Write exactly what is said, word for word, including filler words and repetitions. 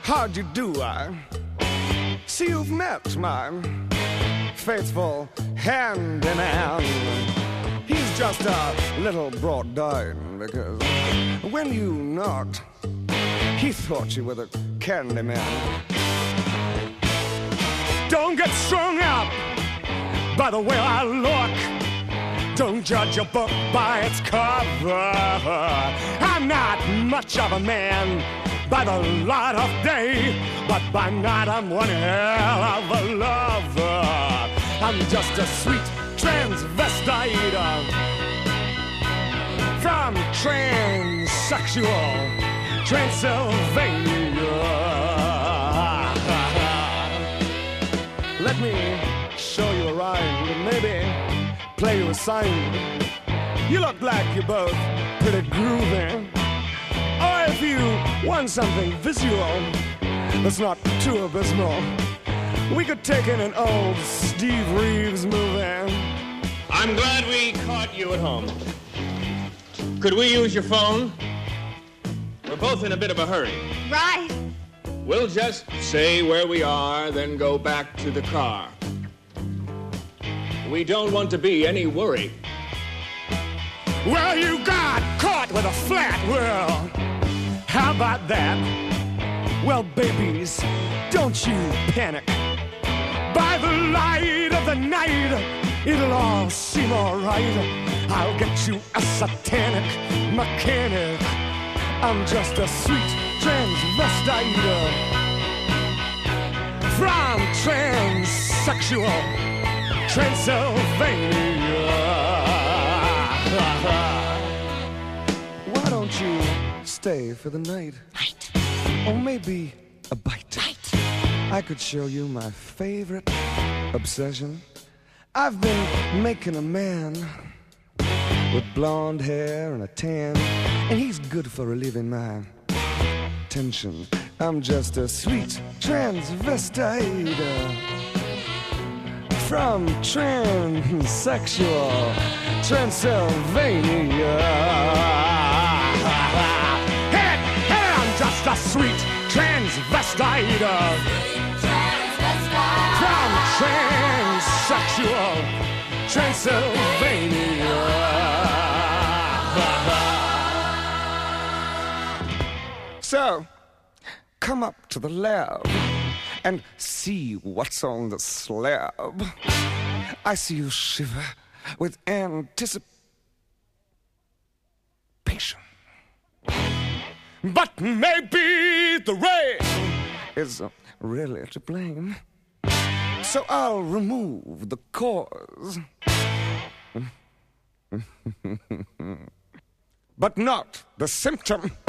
how'd you do? I see you've met my faithful handyman. He's just a little brought down because when you knocked, he thought you were the candy man. Don't get strung up by the way I look. Don't judge a book by its cover. I'm not much of a man by the light of day, but by night I'm one hell of a lover. I'm just a sweet transvestite from transsexual Transylvania. Let me show you a rhyme and maybe play you a sign. You look like you're both pretty groovy. Or if you want something visual that's not too abysmal, we could take in an old Steve Reeves movie. I'm glad we caught you at home. Could we use your phone? We're both in a bit of a hurry. Right. We'll just say where we are, then go back to the car. We don't want to be any worry. Well, you got caught with a flat world. How about that? Well, babies, don't you panic. By the light of the night, it'll all seem alright. I'll get you a satanic mechanic. I'm just a sweet transvestite from transsexual Transylvania. Why don't you stay for the night? Night. Or maybe a bite. Night. I could show you my favorite obsession. I've been making a man with blonde hair and a tan, and he's good for relieving my tension. I'm just a sweet transvestite from transsexual Transylvania. Hit it, hit it! I'm just a sweet transvestite from transsexual Transylvania. So, come up to the lab and see what's on the slab. I see you shiver with anticipation. But maybe the rain is really to blame. So I'll remove the cause. But not the symptom.